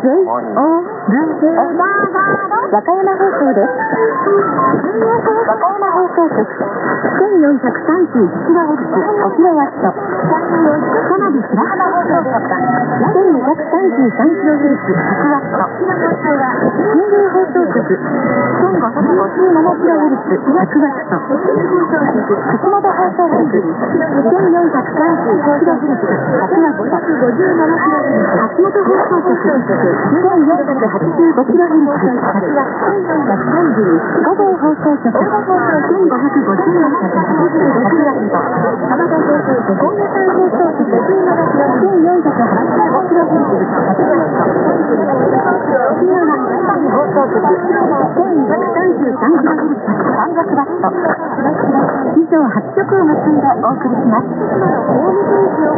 和歌山放送です。和歌山放送局 1431kHz 5キロワット。花火白浜放送局 1233kHz 100ワット。新宮放送局 1557kHz 100ワット。橋本放送局 1435kHz 100ワット。橋本放送局 1485kHz 100ワット。五号放送局 1557kHz 浜田放送局大谷放送局 1485kHz 沖縄放送局 1233kHz 300ワット。以上8曲を結んでお送りします。